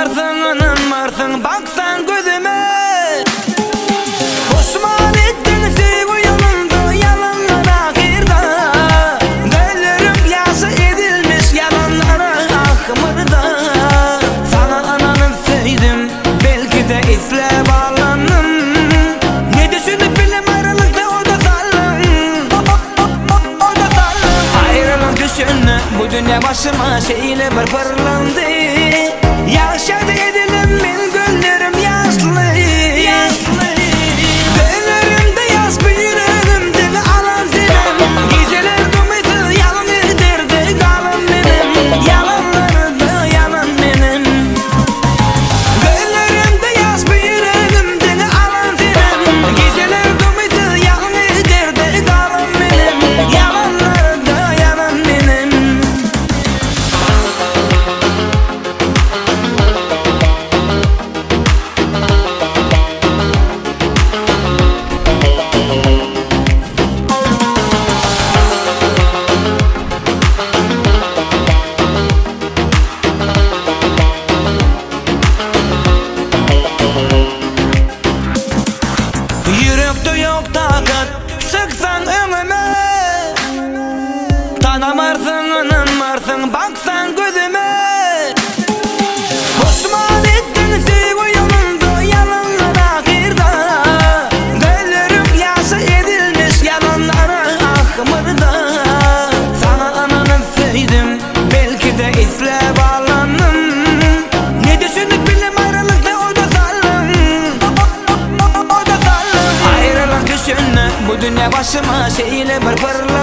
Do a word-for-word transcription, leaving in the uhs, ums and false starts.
Tanımarsın, anınmarsın, baksan gözüme. Osman ettin sevgi yolunda, yalanlara girda. Gönlüm yasa edilmiş yalanlara ahmırda. Sana ananı sevdim, belki de isle bağlandım. Ne düşünüp bilim ayrılıkta orada saldım. Orada saldım. Ayrılık düşünme, bu dünya başıma şeyle bir fırlandı. Yaşadı edilim min güllerim yaşlı. Gönlerimde yaz bir yüreğimde alan senin. Geceler dumuydu yalan edirdi kalan benim. Yalanları da yalan benim. Gönlerimde yaz bir yüreğimde alan senin. Geceler dumuydu yalan edirdi kalan benim. Yalanları da yalan benim. Yürekte yok takat, sıksan önüme. Tanımarsın, anınmarsın, baksan gözüme. Osman ettin sevgi yolunda, yalanlara girda. Gönlüm yasa edilmiş yalanlara ahmırda. Sana ananı sevdim, belki de isle bağlandım. Ne düşünüp bilim ayrılıkta orada saldım. Orada saldım. Ayrılık düşünme, bu dünya başıma şeyle bir fırlandı.